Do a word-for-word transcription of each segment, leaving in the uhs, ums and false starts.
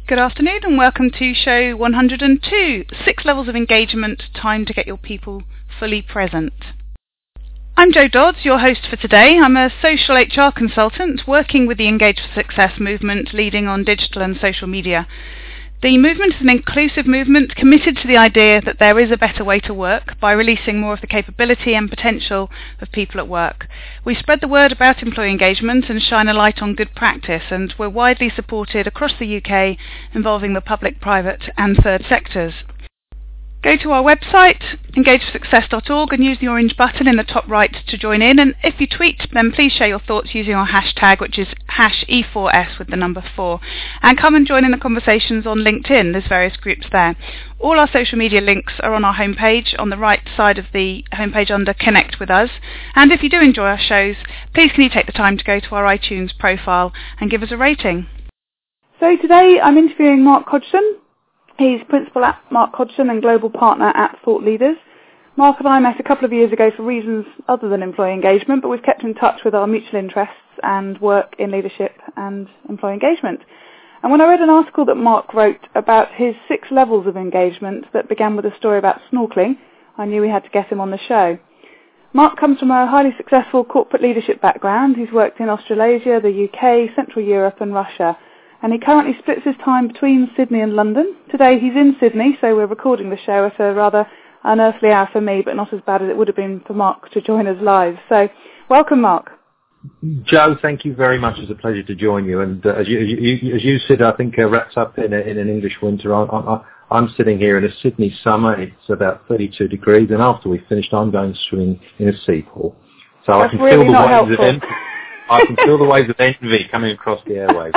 Good afternoon and welcome to show one hundred two, Six Levels of Engagement, Time to Get Your People Fully Present. I'm Jo Dodds, your host for today. I'm a social H R consultant working with the Engage for Success movement, leading on digital and social media. The movement is an inclusive movement committed to the idea that there is a better way to work by releasing more of the capability and potential of people at work. We spread the word about employee engagement and shine a light on good practice, and we're widely supported across the U K, involving the public, private and third sectors. Go to our website, engage for success dot org, and use the orange button in the top right to join in. And if you tweet, then please share your thoughts using our hashtag, which is hash E four S with the number four. And come and join in the conversations on LinkedIn. There's various groups there. All our social media links are on our homepage, on the right side of the homepage under Connect with Us. And if you do enjoy our shows, please can you take the time to go to our iTunes profile and give us a rating. So today I'm interviewing Mark Hodgson. He's Principal at Mark Hodgson and Global Partner at Thought Leaders. Mark and I met a couple of years ago for reasons other than employee engagement, but we've kept in touch with our mutual interests and work in leadership and employee engagement. And when I read an article that Mark wrote about his six levels of engagement that began with a story about snorkeling, I knew we had to get him on the show. Mark comes from a highly successful corporate leadership background. He's worked in Australasia, the U K, Central Europe and Russia. And he currently splits his time between Sydney and London. Today he's in Sydney, so we're recording the show at a rather unearthly hour for me, but not as bad as it would have been for Mark to join us live. So, welcome, Mark. Jo, thank you very much. It's a pleasure to join you. And uh, as, you, you, as you said, I think uh, wraps up in, a, in an English winter. I, I, I'm sitting here in a Sydney summer. It's about thirty-two degrees, and after we've finished, I'm going swimming in a sea pool. So That's I can really feel the waves helpful. of envy. I can feel the waves of envy coming across the airwaves.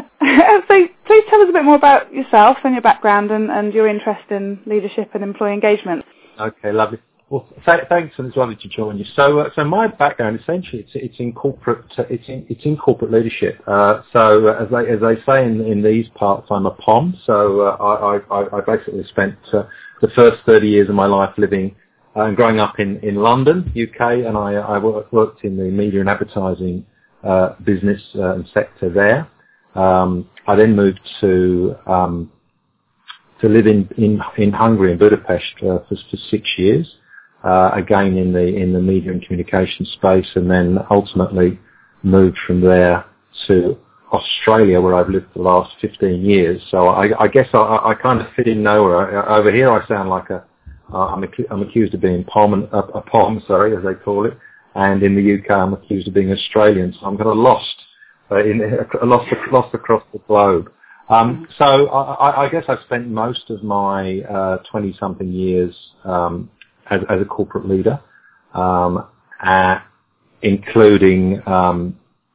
So please tell us a bit more about yourself and your background and, and your interest in leadership and employee engagement. Okay, lovely. Well, th- thanks, and it's lovely to join you. So, uh, so my background essentially it's, it's in corporate uh, it's in it's in corporate leadership. Uh, so, uh, as they as they say in, in these parts, I'm a P O M. So, uh, I, I I basically spent uh, the first thirty years of my life living uh, and growing up in, in London, U K, and I I worked in the media and advertising uh, business uh, and sector there. Um, I then moved to um, to live in, in in Hungary in Budapest uh, for, for six years, uh, again in the in the media and communication space, and then ultimately moved from there to Australia, where I've lived the last fifteen years. So I, I guess I, I kind of fit in nowhere. Over here, I sound like a uh, I'm, acu- I'm accused of being P O M, a, a P O M, sorry, as they call it, and in the U K, I'm accused of being Australian. So I'm kind of lost. Uh, in, uh, lost, lost across the globe. Um, so I, I guess I've spent most of my uh, twenty-something years um, as, as a corporate leader, um, at, including um,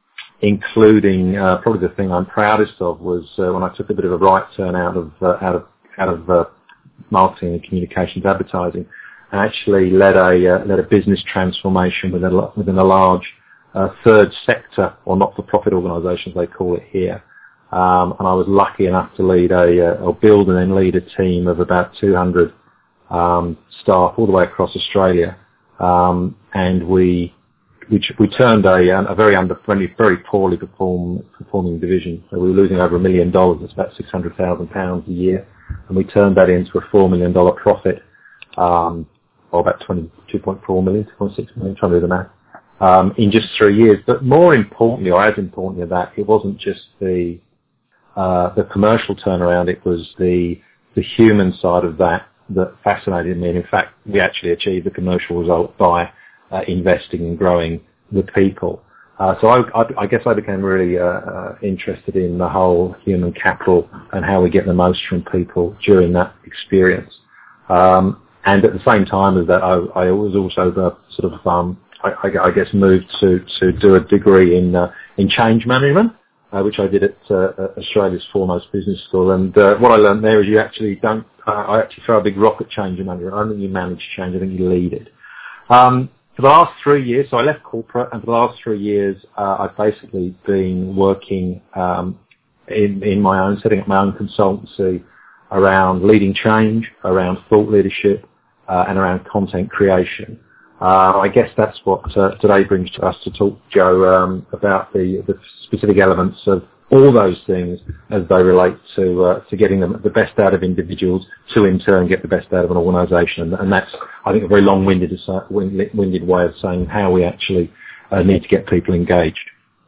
including uh, probably the thing I'm proudest of was uh, when I took a bit of a right turn out of uh, out of out of uh, marketing and communications advertising, and actually led a uh, led a business transformation within a, within a large Uh, third sector, or not-for-profit organisations they call it here, um, and I was lucky enough to lead a, uh, or build and then lead a team of about two hundred um, staff all the way across Australia, um, and we we, we turned a, a very under very, very poorly perform, performing division. So we were losing over a million dollars. That's about six hundred thousand pounds a year, and we turned that into a four million dollar profit, um, or about twenty-two point four million, two point six million. Trying to do the math. Um, in just three years. But more importantly, or as importantly than that, it wasn't just the uh, the commercial turnaround, it was the the human side of that that fascinated me. And in fact, we actually achieved the commercial result by uh, investing and growing the people. Uh, so I, I, I guess I became really uh, uh, interested in the whole human capital and how we get the most from people during that experience. Um, and at the same time as that, I, I was also the sort of um, I, I guess moved to, to do a degree in uh, in change management, uh, which I did at uh, Australia's foremost business school. And uh, what I learned there is you actually don't. Uh, I actually throw a big rock at change management. I don't think you manage change. I think you lead it. Um, for the last three years, so I left corporate, and for the last three years, uh, I've basically been working um, in in my own, setting up my own consultancy around leading change, around thought leadership, uh, and around content creation. Uh, I guess that's what uh, today brings to us to talk, Jo, um, about the, the specific elements of all those things as they relate to uh, to getting them the best out of individuals to in turn get the best out of an organisation. And, and that's, I think, a very long-winded winded way of saying how we actually uh, need to get people engaged.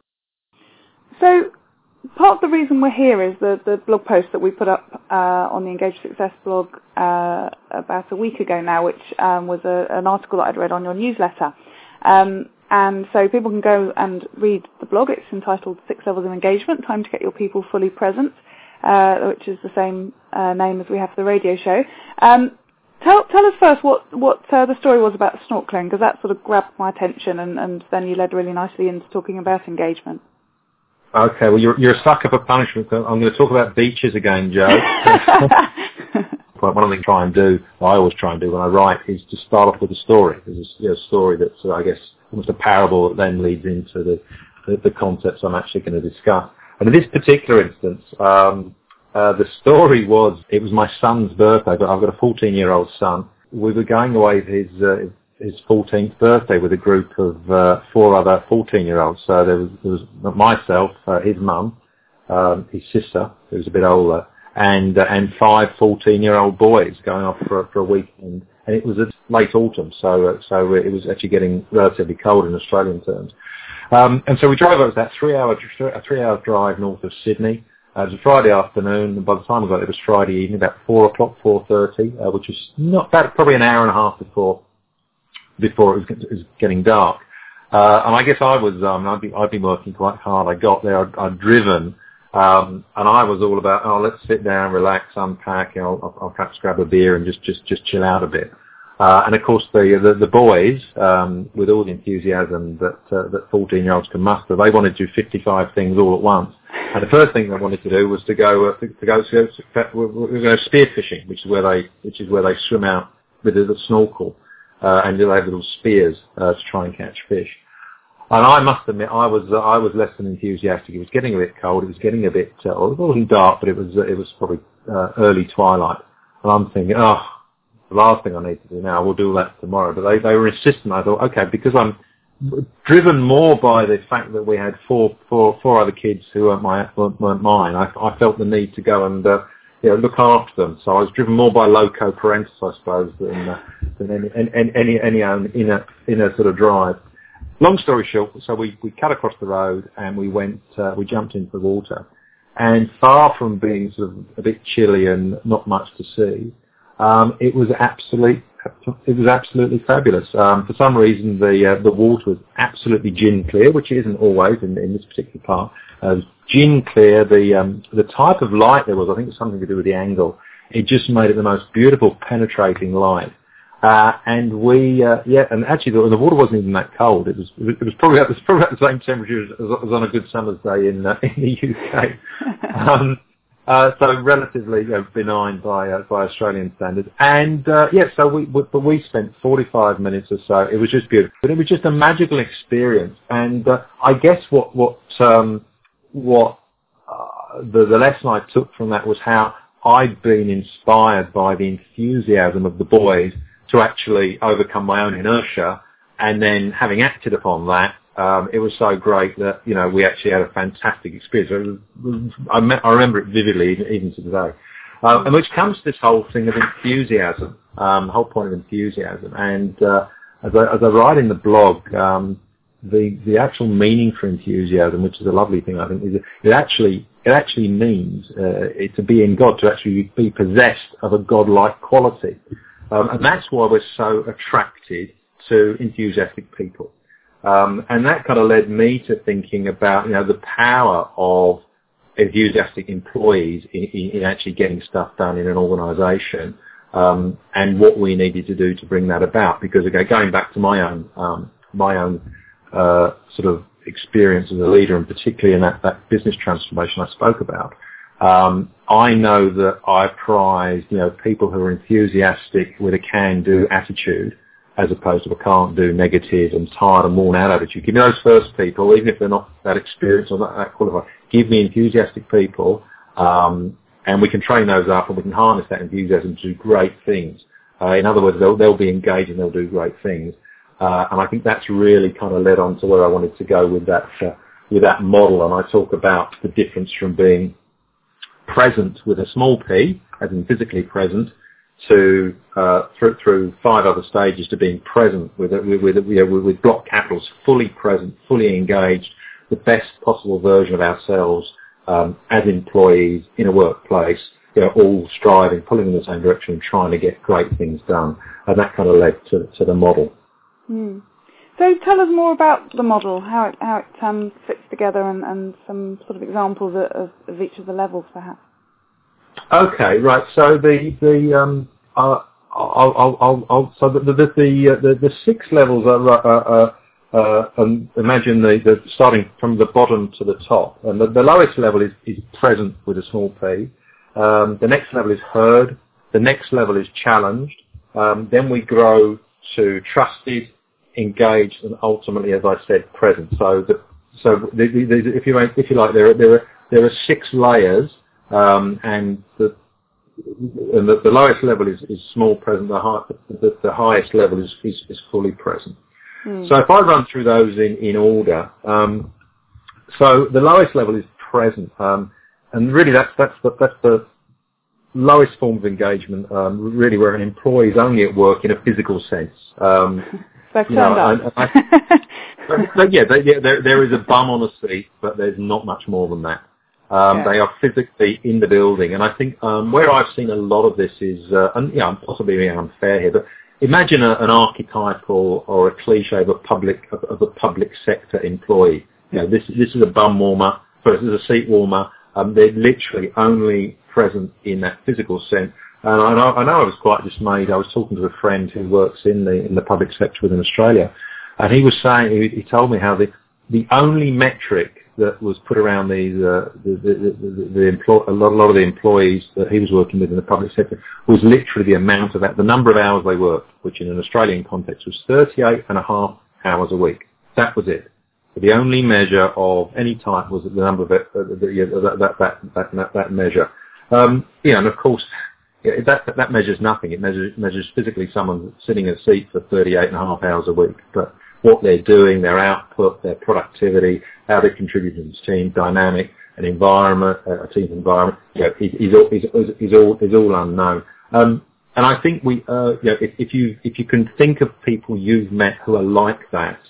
So part of the reason we're here is the, the blog post that we put up uh, on the Engage Success blog uh, about a week ago now, which um, was a, an article that I'd read on your newsletter. Um, and so people can go and read the blog. It's entitled Six Levels of Engagement, Time to Get Your People Fully Present, uh, which is the same uh, name as we have for the radio show. Um, tell, tell us first what, what uh, the story was about snorkeling, because that sort of grabbed my attention, and, and then you led really nicely into talking about engagement. Okay, well, you're, you're a sucker for punishment. I'm going to talk about beaches again, Joe. One of the things I try and do, I always try and do when I write, is to start off with a story. There's a, you know, story that's, uh, I guess, almost a parable that then leads into the, the, the concepts I'm actually going to discuss. And in this particular instance, um, uh, the story was, it was my son's birthday, but I've got a fourteen-year-old son. We were going away for his, uh, his fourteenth birthday with a group of uh, four other fourteen-year-olds. So there was, there was myself, uh, his mum, um, his sister, who was a bit older, and uh, and five fourteen-year-old boys going off for, for a weekend. And it was a late autumn, so uh, so it was actually getting relatively cold in Australian terms. Um, and so we drove, it was that three-hour a three-hour drive north of Sydney. Uh, it was a Friday afternoon, and by the time we got there, it was Friday evening, about four o'clock, four thirty, uh, which was not bad, probably an hour and a half before before it was, it was getting dark. Uh, and I guess I was, um, I'd been, I'd been working quite hard. I got there, I'd, I'd driven, um, and I was all about, oh, let's sit down, relax, unpack, you know, I'll, I'll perhaps grab a beer and just, just, just chill out a bit. Uh, and of course the, the, the boys, um, with all the enthusiasm that, uh, that fourteen-year-olds can muster, they wanted to do fifty-five things all at once. And the first thing they wanted to do was to go, uh, to, to go, to go, to, we're going to go spearfishing, which is where they, which is where they swim out with a snorkel. Uh, and they have little spears uh, to try and catch fish. And I must admit, I was uh, I was less than enthusiastic. It was getting a bit cold. It was getting a bit. Uh, well, it wasn't dark, but it was uh, it was probably uh, early twilight. And I'm thinking, oh, the last thing I need to do now. We'll do that tomorrow. But they they were insistent. I thought, okay, because I'm driven more by the fact that we had four four four other kids who weren't my weren't mine. I, I felt the need to go and. Uh, You know, look after them. So I was driven more by loco parentis, I suppose, than, uh, than any any any, any um, inner inner sort of drive. Long story short, so we, we cut across the road and we went uh, we jumped into the water, and far from being sort of a bit chilly and not much to see, um, it was absolutely it was absolutely fabulous. Um, for some reason, the uh, the water was absolutely gin clear, which it isn't always in, in this particular part. Uh, gin clear, the um, the type of light there was, I think it was something to do with the angle. It just made it the most beautiful, penetrating light. Uh, and we, uh, yeah, and actually the, the water wasn't even that cold. It was, it was probably about, it was probably about the same temperature as, as on a good summer's day in uh, in the U K. um, uh, so relatively you know, benign by uh, by Australian standards. And uh, yeah, so we, we, but we spent forty-five minutes or so. It was just beautiful, but it was just a magical experience. And uh, I guess what what um, what uh, the, the lesson I took from that was how I'd been inspired by the enthusiasm of the boys to actually overcome my own inertia, and then having acted upon that, um, it was so great that, you know, we actually had a fantastic experience. It was, I, me- I remember it vividly, even, even to today. Uh, and which comes to this whole thing of enthusiasm, um, the whole point of enthusiasm. And uh, as, I, as I write in the blog, um, the the actual meaning for enthusiasm, which is a lovely thing, I think, is it actually it actually means uh, it to be in God, to actually be possessed of a godlike quality. Um, and that's why we're so attracted to enthusiastic people. Um, and that kind of led me to thinking about, you know, the power of enthusiastic employees in, in, in actually getting stuff done in an organisation, um, and what we needed to do to bring that about. Because, again, going back to my own um, my own uh, sort of experience as a leader, and particularly in that, that business transformation I spoke about, Um, I know that I prize, you know, people who are enthusiastic with a can-do attitude, as opposed to a can't-do, negative and tired and worn-out attitude. Give me those first people, even if they're not that experienced or not that qualified. Give me enthusiastic people, um, and we can train those up, and we can harness that enthusiasm to do great things. Uh, in other words, they'll, they'll be engaged and they'll do great things. Uh, and I think that's really kind of led on to where I wanted to go with that uh, with that model, and I talk about the difference from being present with a small p, as in physically present, to uh, through, through five other stages to being present with with with, you know, with block capitals, fully present, fully engaged, the best possible version of ourselves um, as employees in a workplace. You know, all striving, pulling in the same direction, and trying to get great things done, and that kind of led to to the model. Mm. So tell us more about the model, how it how it um, fits together, and, and some sort of examples of, of each of the levels, perhaps. Okay, right. So the the um uh, I'll, I'll I'll I'll so the the the uh, the, the six levels are uh, uh, uh, um, imagine the, the starting from the bottom to the top, and the, the lowest level is, is present with a small p. Um, the next level is heard. The next level is challenged. Um, then we grow to trusted, engaged, and ultimately, as I said, present. So the so the, the, the, if you if you like, there are there are there are six layers. Um, and the, and the the lowest level is, is small present. The, high, the, the highest level is, is, is fully present. Mm. So if I run through those in in order, um, so the lowest level is present, um, and really that's that's the that's the lowest form of engagement. Um, really, where an employee is only at work in a physical sense. Um, so you know, I, I, so yeah, they, yeah there, there is a bum on a seat, but there's not much more than that. Um, yeah. They are physically in the building, and I think um, where I've seen a lot of this is, uh, and yeah, I'm possibly being unfair here, but imagine a, an archetypal or a cliche of a public of, of a public sector employee. You know, this this is a bum warmer, so this is a seat warmer. Um, they're literally only present in that physical sense. And I know, I know I was quite dismayed. I was talking to a friend who works in the in the public sector within Australia, and he was saying he, he told me how the the only metric that was put around these, uh, the, the, the, the employ, a, lot, a lot of the employees that he was working with in the public sector was literally the amount of that, the number of hours they worked, which in an Australian context was thirty-eight and a half hours a week. That was it. But the only measure of any type was the number of it, uh, the, yeah, that, that, that, that, that measure. Um, yeah, and of course, yeah, that, that measures nothing. It measures, measures physically someone sitting in a seat for thirty-eight and a half hours a week. But what they're doing, their output, their productivity, how they contribute to the team dynamic, an environment, a team environment, you know, is, is, all, is, is all is all unknown. Um, and I think we, uh, you know, if, if you if you can think of people you've met who are like that,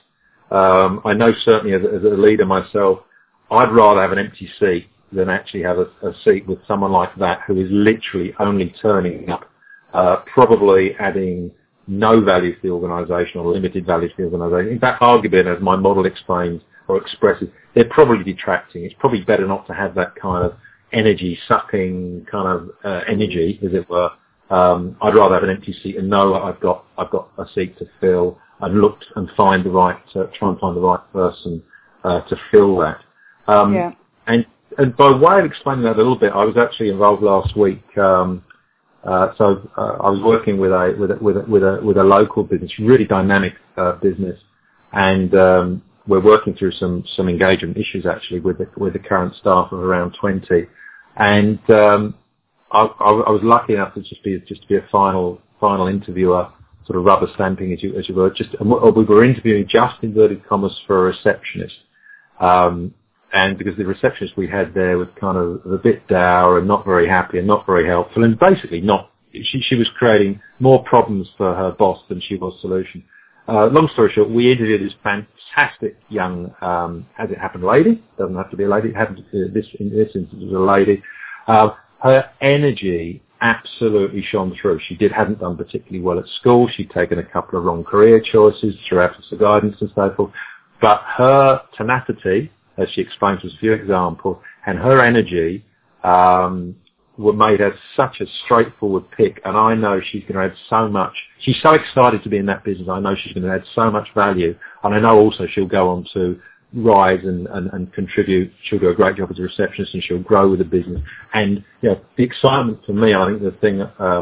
um, I know certainly as, as a leader myself, I'd rather have an empty seat than actually have a, a seat with someone like that who is literally only turning up, uh, probably adding no value to the organisation or limited value to the organisation. In fact, arguably, as my model explains or expresses, they're probably detracting. It's probably better not to have that kind of energy-sucking kind of uh, energy, as it were. Um, I'd rather have an empty seat and know I've got I've got a seat to fill, and look and find the right, uh, try and find the right person uh, to fill that. Um, yeah. And and by way of explaining that a little bit, I was actually involved last week. Um, Uh, so uh, I was working with a with a, with a with a with a local business, really dynamic uh, business, and um, we're working through some some engagement issues actually with the, with the current staff of around twenty, and um, I, I, I was lucky enough to just be just to be a final final interviewer, sort of rubber stamping as you as you were. Just we were interviewing just inverted commas for a receptionist. Um, And because the receptionist we had there was kind of a bit dour and not very happy and not very helpful, and basically not, she, she was creating more problems for her boss than she was solution. Uh, long story short, we interviewed this fantastic young, um, as it happened, lady. Doesn't have to be a lady. It happened to, uh, this in this instance it was a lady. Uh, her energy absolutely shone through. She did hadn't done particularly well at school. She'd taken a couple of wrong career choices throughout the guidance and so forth, but her tenacity, as she explains with a few examples, and her energy um, were made her such a straightforward pick, and I know she's going to add so much. She's so excited to be in that business. I know she's going to add so much value, and I know also she'll go on to rise and, and, and contribute. She'll do a great job as a receptionist, and she'll grow with the business. And you know, the excitement for me, I think the thing um,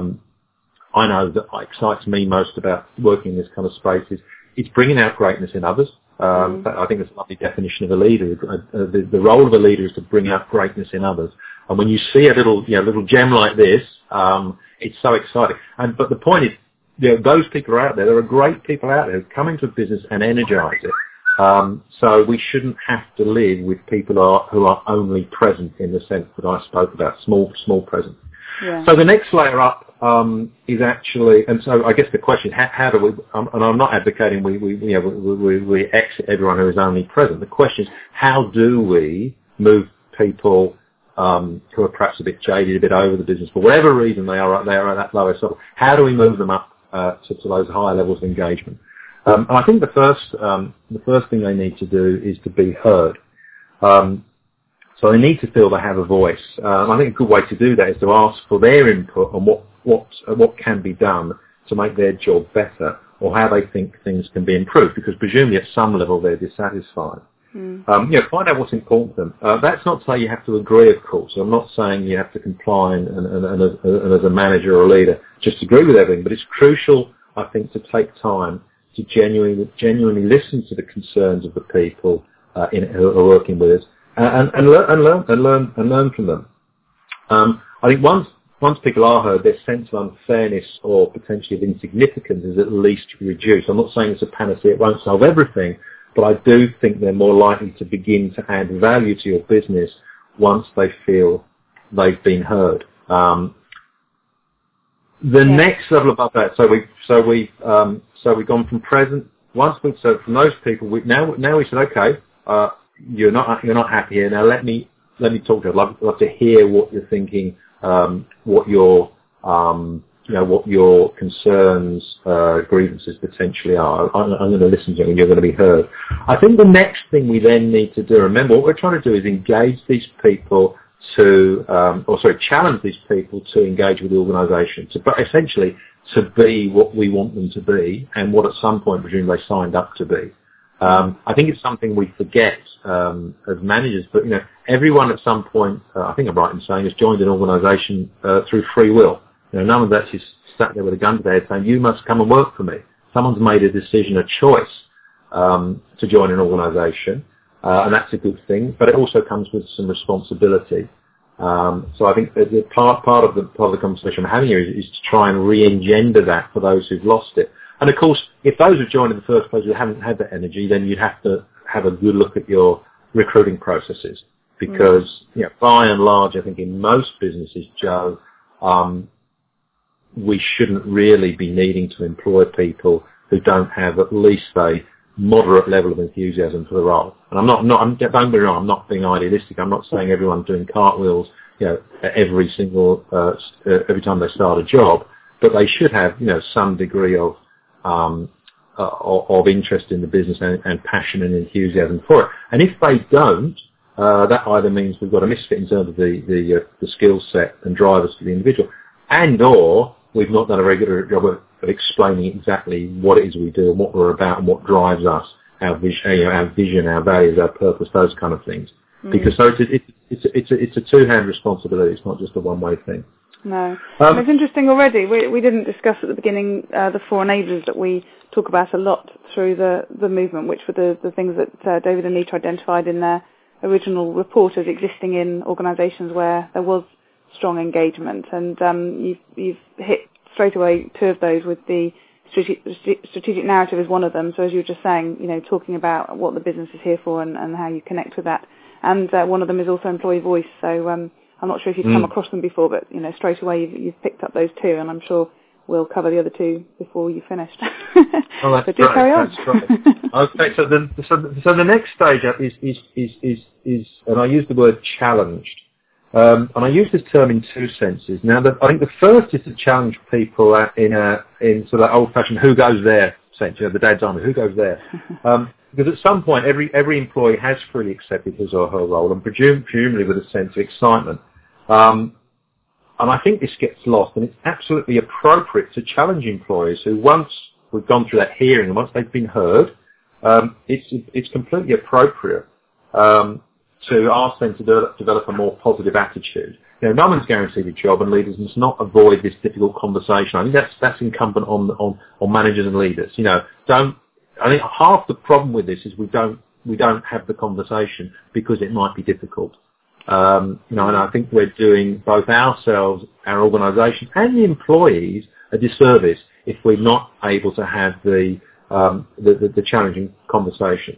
I know that excites me most about working in this kind of space is it's bringing out greatness in others. Um, mm. I think that's a lovely definition of a leader. Uh, the, the role of a leader is to bring out greatness in others. And when you see a little, you know, little gem like this, um, it's so exciting. And but the point is, you know, those people are out there. There are great people out there who come into a business and energise it. Um, so we shouldn't have to live with people who are, who are only present in the sense that I spoke about, small, small presence. Yeah. So the next layer up um, is actually, and so I guess the question, how, how do we, um, and I'm not advocating we, we, you know, we, we, we exit everyone who is only present. The question is, how do we move people um, who are perhaps a bit jaded, a bit over the business, for whatever reason they are, they are at that lower level, how do we move them up uh, to, to those higher levels of engagement? Um, and I think the first, um, the first thing they need to do is to be heard. Um, so they need to feel they have a voice. Um, I think a good way to do that is to ask for their input on what, what, uh, what can be done to make their job better, or how they think things can be improved, because presumably at some level they're dissatisfied. Mm. Um, you know, find out what's important to them. Uh, that's not to say you have to agree, of course. I'm not saying you have to comply and, and, and, and, as, and as a manager or a leader just agree with everything, but it's crucial, I think, to take time to genuinely, genuinely listen to the concerns of the people uh, in, who are working with us, and, and, learn, and learn and learn and learn from them. Um, I think once once people are heard, their sense of unfairness or potentially of insignificance is at least reduced. I'm not saying it's a panacea; it won't solve everything, but I do think they're more likely to begin to add value to your business once they feel they've been heard. Um, The yeah. next level above that, so we, so we, um, so we've gone from present. Once we, so from those people, we now, now we said, okay, uh, you're not, you're not happy here. Now let me, let me talk to you. I'd love, love to hear what you're thinking, um, what your, um, you know, what your concerns, uh, grievances potentially are. I'm, I'm going to listen to you, and you're going to be heard. I think the next thing we then need to do, remember, what we're trying to do is engage these people to, um, or sorry, challenge these people to engage with the organisation, to, but essentially to be what we want them to be, and what at some point, presumably, they signed up to be. Um, I think it's something we forget um, as managers, but you know, everyone at some point, uh, I think I'm right in saying, has joined an organisation uh, through free will. You know, none of that is sat there with a gun to their head saying, "You must come and work for me." Someone's made a decision, a choice um, to join an organisation. Uh, and that's a good thing, but it also comes with some responsibility. Um, so I think that the part, part of the part of the conversation I'm having here is, is to try and re-engender that for those who've lost it. And of course, if those who've joined in the first place who haven't had that energy, then you'd have to have a good look at your recruiting processes, because mm. you know, by and large, I think in most businesses, Joe, um, we shouldn't really be needing to employ people who don't have at least a moderate level of enthusiasm for the role. And I'm not, not I'm, don't get me wrong, I'm not being idealistic. I'm not saying everyone's doing cartwheels, you know, every single, uh, every time they start a job, but they should have, you know, some degree of, um, uh, of interest in the business and, and passion and enthusiasm for it. And if they don't, uh, that either means we've got a misfit in terms of the, the, uh, the skill set and drivers for the individual, and or we've not done a very good job of, of explaining exactly what it is we do and what we're about and what drives us, our vision, you know, our vision, our values, our purpose, those kind of things. Mm. Because so it's a, it's it's a, it's a, it's a two-hand responsibility. It's not just a one-way thing. No, um, it's interesting already. We we didn't discuss at the beginning uh, the four enablers that we talk about a lot through the, the movement, which were the, the things that uh, David and Nita identified in their original report as existing in organisations where there was strong engagement, and um, you've, you've hit straight away two of those with the strategic, strategic narrative is one of them. So as you were just saying, you know, talking about what the business is here for and, and how you connect with that. And uh, one of them is also employee voice. So um, I'm not sure if you've mm. come across them before, but, you know, straight away you've, you've picked up those two, and I'm sure we'll cover the other two before you've finished. Oh, that's but do right. carry on. That's right. Okay, so the, so, the, so the next stage up is, is, is, is, is, and I use the word challenged. Um, and I use this term in two senses. Now, the, I think the first is to challenge people in a in sort of old-fashioned "who goes there" sense, you know, the dad's army, who goes there? Um, because at some point, every every employee has freely accepted his or her role, and presum- presumably with a sense of excitement. Um, and I think this gets lost, and it's absolutely appropriate to challenge employees who, once we've gone through that hearing and once they've been heard, um, it's it's completely appropriate. Um, to ask them to develop, develop a more positive attitude. You know, no one's guaranteed a job, and leaders must not avoid this difficult conversation. I think that's that's incumbent on on, on managers and leaders. You know, don't. I think half the problem with this is we don't we don't have the conversation because it might be difficult. Um, you know, and I think we're doing both ourselves, our organisation, and the employees a disservice if we're not able to have the um, the, the, the challenging conversations.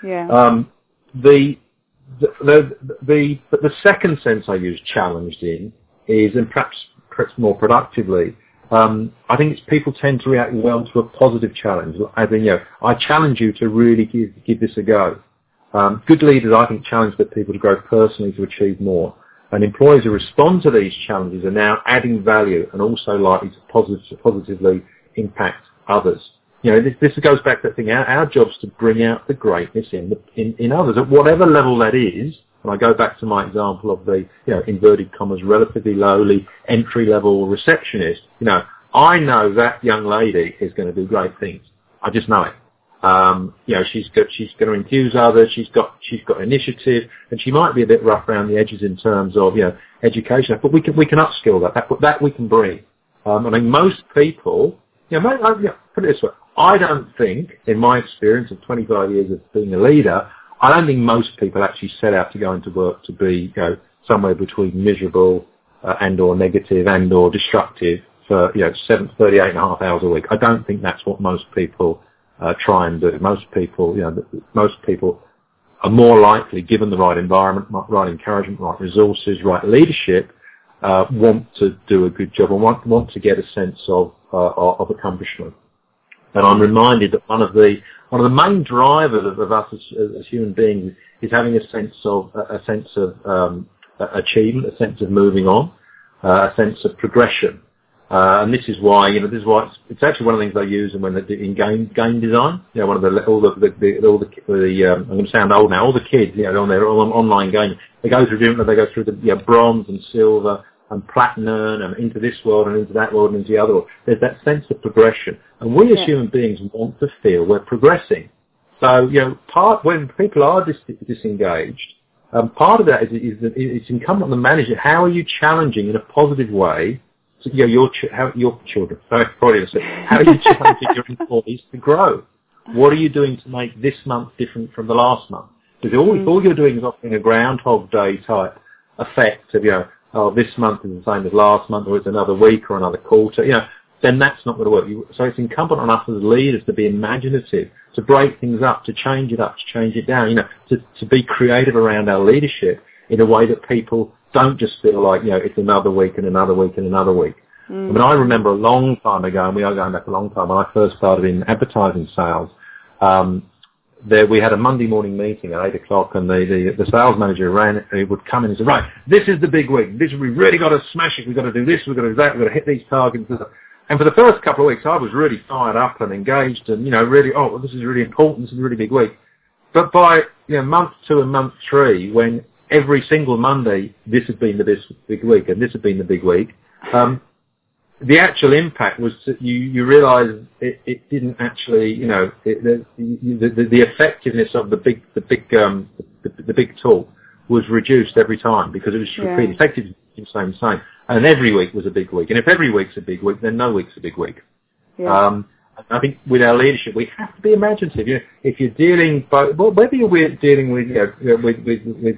Yeah. Um, the, the, the, the, the second sense I use challenged in is, and perhaps, perhaps more productively, um, I think it's people tend to react well to a positive challenge. I think, you know, I challenge you to really give, give this a go. Um, good leaders, I think, challenge their people to grow personally to achieve more. And employees who respond to these challenges are now adding value and also likely to positive, positively impact others. You know, this, this goes back to that thing. Our, our job is to bring out the greatness in, the, in in others at whatever level that is. And I go back to my example of the, you know, inverted commas, relatively lowly entry level receptionist. You know, I know that young lady is going to do great things. I just know it. Um, you know, she's got, she's going to enthuse others. She's got, she's got initiative, and she might be a bit rough around the edges in terms of, you know, education. But we can, we can upskill that. That, that we can bring. Um, I mean, most people, you know, I, you know, put it this way. I don't think, in my experience of twenty-five years of being a leader, I don't think most people actually set out to go into work to be, you know, somewhere between miserable uh, and or negative and or destructive for, you know, seven, thirty-eight and a half hours a week. I don't think that's what most people Uh, try and do. Most people, you know, most people are more likely, given the right environment, right encouragement, right resources, right leadership, uh, want to do a good job and want want to get a sense of uh, of accomplishment. And I'm reminded that one of the one of the main drivers of, of us as, as human beings is having a sense of a sense of um, achievement, a sense of moving on, uh, a sense of progression. Uh, and this is why, you know, this is why it's, it's actually one of the things they use when they do in game game design. You know, one of the all the the, the all the, the um, I'm going to sound old now. All the kids, you know, on their on, online game, they go through different. They go through the, you know, bronze and silver and platinum and into this world and into that world and into the other world. There's that sense of progression, and we as yeah. human beings want to feel we're progressing. So, you know, part when people are dis- disengaged, um, part of that is, is that it's incumbent on the manager. How are you challenging in a positive way? So, you know, your, ch- how, your children, sorry, probably how are you challenging your employees to grow? What are you doing to make this month different from the last month? Because all, if all you're doing is offering a Groundhog Day type effect of, you know, oh, this month is the same as last month, or it's another week or another quarter, you know, then that's not going to work. You, so it's incumbent on us as leaders to be imaginative, to break things up, to change it up, to change it down, you know, to, to be creative around our leadership in a way that people don't just feel like, you know, it's another week and another week and another week. Mm. I mean, I remember a long time ago, and we are going back a long time, when I first started in advertising sales, um, there we had a Monday morning meeting at eight o'clock, and the, the, the sales manager ran, he would come in and say, right, this is the big week. This, we've really got to smash it. We've got to do this. We've got to do that. We've got to hit these targets. And for the first couple of weeks, I was really fired up and engaged and, you know, really, oh, well, this is really important. This is a really big week. But by, you know, month two and month three, when every single Monday, this had been the big, big week, and this had been the big week. Um, the actual impact was that you, you realise it, it didn't actually, you know, it, the, the, the effectiveness of the big, the big, um, the, the big talk was reduced every time because it was yeah. repeated. Effective, same, same. And every week was a big week. And if every week's a big week, then no week's a big week. Yeah. Um, I think with our leadership, we have to be imaginative. You know, if you're dealing, by, well, whether you're dealing with, you know, with, with, with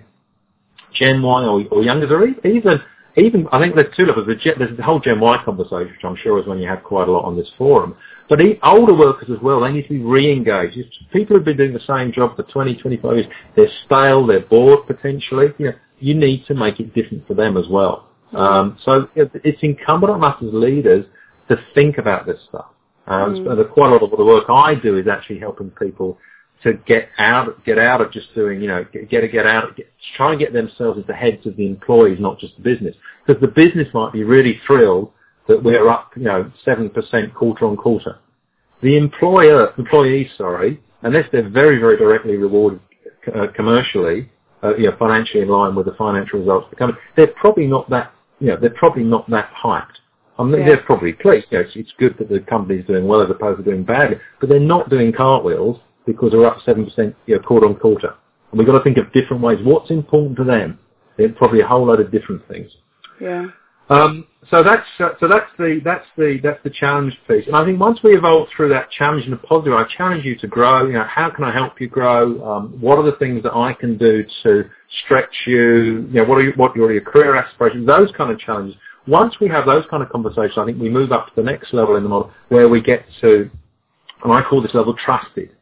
Gen Y or, or youngers, or even, even, I think there's two levels. There's the whole Gen Y conversation, which I'm sure is one you have quite a lot on this forum. But older workers as well, they need to be re-engaged. If people have been doing the same job for twenty, twenty-five years, they're stale, they're bored potentially. You know, you need to make it different for them as well. Um, so it's incumbent on us as leaders to think about this stuff. Um, mm. so quite a lot of the work I do is actually helping people to get out, get out of just doing, you know, get get, get out, get, try and get themselves into the heads of the employees, not just the business, because the business might be really thrilled that we're up, you know, seven percent quarter on quarter. The employer, employees, sorry, unless they're very, very directly rewarded uh, commercially, uh, you know, financially in line with the financial results of the company, they're probably not that, you know, they're probably not that hyped. I mean, yeah. They're probably pleased. You know, it's, it's good that the company's doing well as opposed to doing badly, but they're not doing cartwheels because they're up seven percent, you know, quarter on quarter. And we've got to think of different ways. What's important to them? It's probably a whole load of different things. Yeah. Um, so that's uh, so that's the that's the that's the challenge piece. And I think once we evolve through that challenge in a positive, I challenge you to grow. You know, how can I help you grow? Um, what are the things that I can do to stretch you? You know, what are you, what are your career aspirations? Those kind of challenges. Once we have those kind of conversations, I think we move up to the next level in the model where we get to, and I call this level trusted.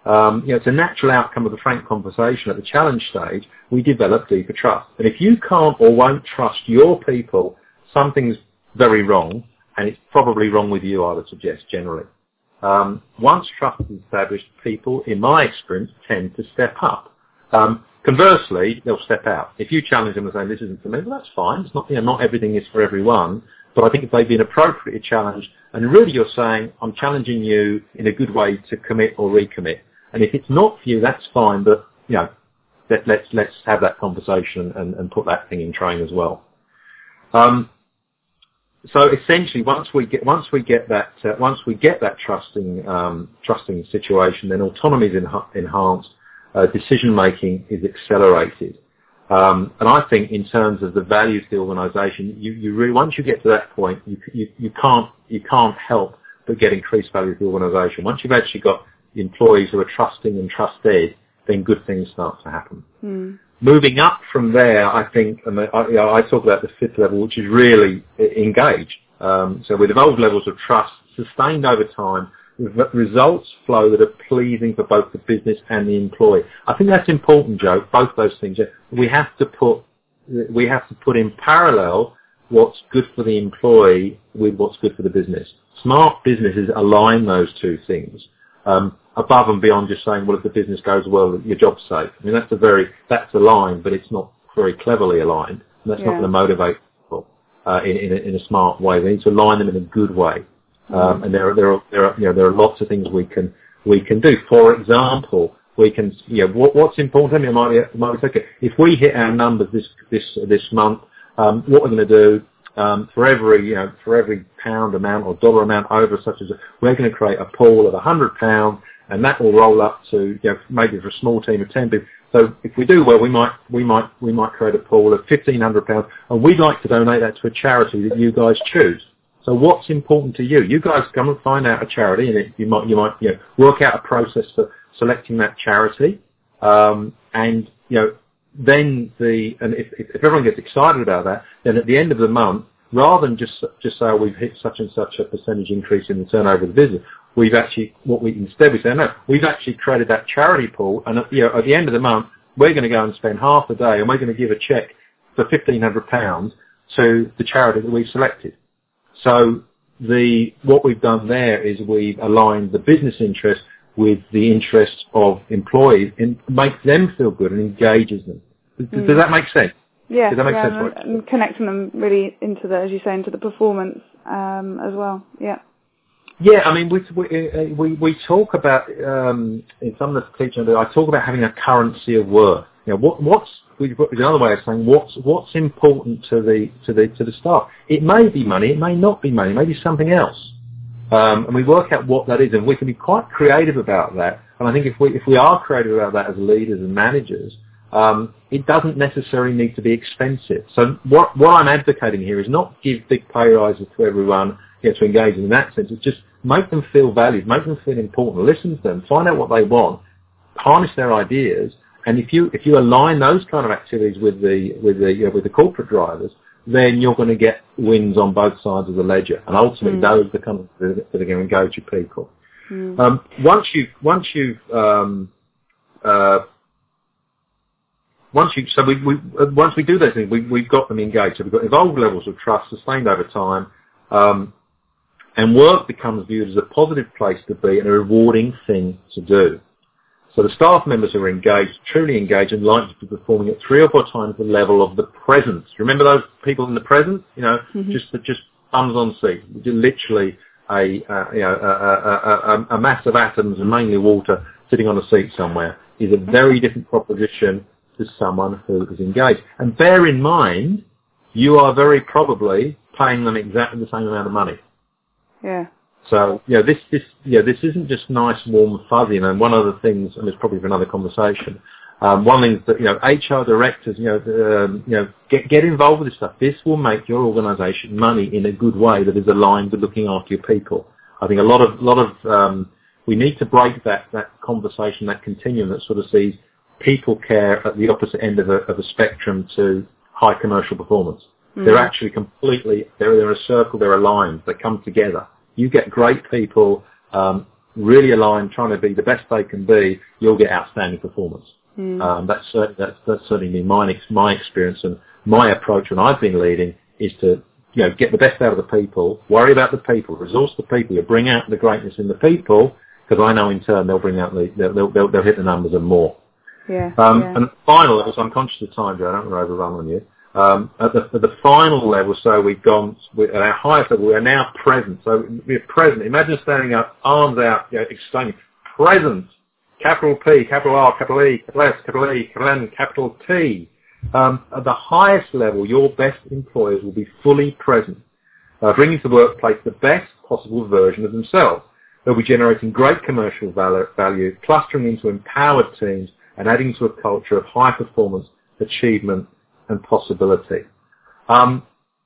Um, you know, it's a natural outcome of the frank conversation at the challenge stage. We develop deeper trust. And if you can't or won't trust your people, something's very wrong, and it's probably wrong with you, I would suggest, generally. Um, once trust is established, people, in my experience, tend to step up. Um, conversely, they'll step out. If you challenge them and say, this isn't for me, well, that's fine. It's not, you know, not everything is for everyone. But I think if they've been appropriately challenged, and really you're saying, I'm challenging you in a good way to commit or recommit. And if it's not for you, that's fine. But, you know, let, let's let's have that conversation and, and put that thing in train as well. Um, so essentially, once we get once we get that uh, once we get that trusting um, trusting situation, then autonomy is en- enhanced, uh, decision making is accelerated. Um, and I think in terms of the values of the organisation, you, you really, once you get to that point, you, you, you can't you can't help but get increased value of the organisation. Once you've actually got employees who are trusting and trusted, then good things start to happen. Mm. Moving up from there, I think, I, mean, I, you know, I talk about the fifth level, which is really engage. Um, so with evolved levels of trust, sustained over time, results flow that are pleasing for both the business and the employee. I think that's important, Joe. Both those things. We have to put we have to put in parallel what's good for the employee with what's good for the business. Smart businesses align those two things um, above and beyond just saying, well, if the business goes well, your job's safe. I mean, that's a very that's a line, but it's not very cleverly aligned, and that's yeah. not going to motivate people uh, in, in, a, in a smart way. We need to align them in a good way. Um, and there are, there are, there are, you know, there are lots of things we can, we can do. For example, we can, you know, what, what's important to me, might be, might be okay. If we hit our numbers this, this, this month, um, what we're going to do, um, for every, you know, for every pound amount or dollar amount over such as, a, we're going to create a pool of a hundred pounds, and that will roll up to, you know, maybe for a small team of ten people. So if we do well, we might, we might, we might create a pool of fifteen hundred pounds, and we'd like to donate that to a charity that you guys choose. So what's important to you? You guys come and find out a charity, and it, you might you might you know work out a process for selecting that charity, um, and you know then the and if, if everyone gets excited about that, then at the end of the month, rather than just just say oh, we've hit such and such a percentage increase in the turnover of the business, we've actually what we instead we say no, we've actually created that charity pool, and at, you know, at the end of the month, we're going to go and spend half a day, and we're going to give a cheque for fifteen hundred pounds to the charity that we've selected. So the what we've done there is we've aligned the business interest with the interests of employees and makes them feel good and engages them. Does, mm. does that make sense? Yeah, does that make yeah, sense? And, and connecting them really into the, as you say, into the performance um, as well. Yeah. Yeah, I mean, we we we, we talk about um, in some of the teaching. I talk about having a currency of worth. You know, what what's another way of saying what's what's important to the to the to the staff. It may be money, it may not be money, maybe something else. Um, and we work out what that is, and we can be quite creative about that. And I think if we if we are creative about that as leaders and managers, um, it doesn't necessarily need to be expensive. So what what I'm advocating here is not give big pay rises to everyone, you know, to engage in that sense. It's just make them feel valued, make them feel important, listen to them, find out what they want, harness their ideas. And if you if you align those kind of activities with the with the you know, with the corporate drivers, then you're going to get wins on both sides of the ledger, and ultimately mm. those are the kind of that are going to engage your people. Mm. Um, once you once you um, uh, once you so we, we once we do those things, we we've got them engaged. So we've got evolved levels of trust sustained over time, um, and work becomes viewed as a positive place to be and a rewarding thing to do. So the staff members who are engaged, truly engaged, and likely to be performing at three or four times the level of the present. Remember those people in the present? You know, mm-hmm. just just bums on seats, literally a uh, you know a, a, a, a mass of atoms and mainly water sitting on a seat somewhere is a very different proposition to someone who is engaged. And bear in mind, you are very probably paying them exactly the same amount of money. Yeah. So, you know, this, this, you know, this isn't just nice, warm, fuzzy. And one of the things, and it's probably for another conversation, um, one thing is that, you know, H R directors, you know, um, you know, get, get involved with this stuff. This will make your organisation money in a good way that is aligned with looking after your people. I think a lot of, lot of, um, we need to break that, that conversation, that continuum that sort of sees people care at the opposite end of a, of a spectrum to high commercial performance. Mm. They're actually completely, they're, they're in a circle, they're aligned, they come together. You get great people, um, really aligned, trying to be the best they can be, you'll get outstanding performance. Mm. Um, that's, certainly, that's, that's certainly been my, my experience, and my approach when I've been leading is to, you know, get the best out of the people, worry about the people, resource the people, you bring out the greatness in the people, because I know in turn they'll bring out the, they'll, they'll, they'll hit the numbers and more. Yeah, um, yeah. And final level, so I'm conscious of time, Joe, I don't want to overrun on you. Um, at, the, at the final level, so we've gone, we, at our highest level, we are now present. So we're present. Imagine standing up, arms out, you know, exclaiming, present, capital P, capital R, capital E, capital S, capital E, capital N, capital T. Um, at the highest level, your best employers will be fully present, uh, bringing to the workplace the best possible version of themselves. They'll be generating great commercial value, clustering into empowered teams, and adding to a culture of high performance, achievement, and possibility. Um,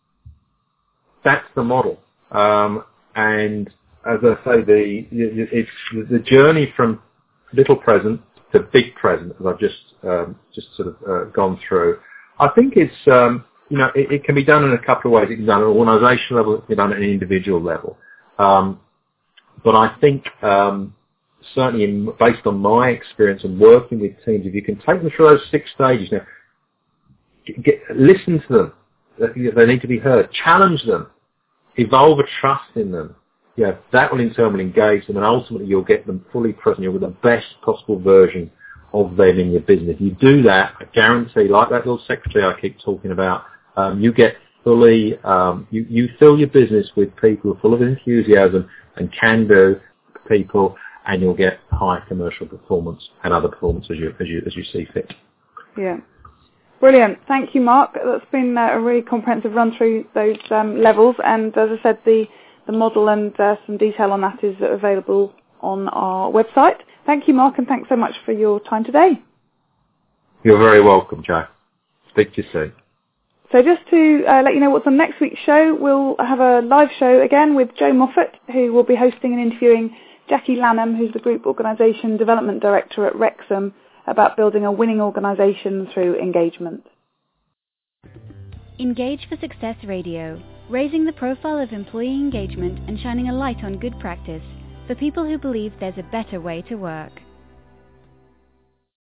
that's the model. Um, and as I say, the it's the journey from little present to big present, as I've just um, just sort of uh, gone through. I think it's um, you know it, it can be done in a couple of ways. It can be done at an organisation level. It can be done at an individual level. Um, but I think um, certainly in, based on my experience and working with teams, if you can take them through those six stages now. Get, listen to them. They need to be heard. Challenge them. Evolve a trust in them. Yeah, that will in turn will engage them, and ultimately you'll get them fully present. You'll get the best possible version of them in your business. If you do that, I guarantee, like that little secretary I keep talking about, um, you get fully, um, you, you fill your business with people who are full of enthusiasm and can-do people, and you'll get high commercial performance and other performance as you as you as you see fit. Yeah. Brilliant. Thank you, Mark. That's been uh, a really comprehensive run through those um, levels, and as I said, the, the model and uh, some detail on that is available on our website. Thank you, Mark, and thanks so much for your time today. You're very welcome, Joe. Speak to you soon. So just to uh, let you know what's on next week's show, we'll have a live show again with Joe Moffat, who will be hosting and interviewing Jackie Lanham, who's the Group Organisation Development Director at Wrexham, about building a winning organisation through engagement. Engage for Success Radio, raising the profile of employee engagement and shining a light on good practice for people who believe there's a better way to work.